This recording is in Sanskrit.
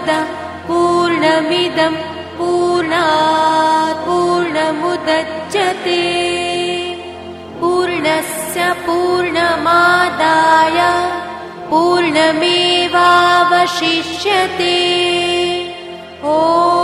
पूर्णमदः पूर्णमिदं पूर्णात् पूर्णमुदच्यते पूर्णस्य पूर्णमादाय पूर्णमेवावशिष्यते। ॐ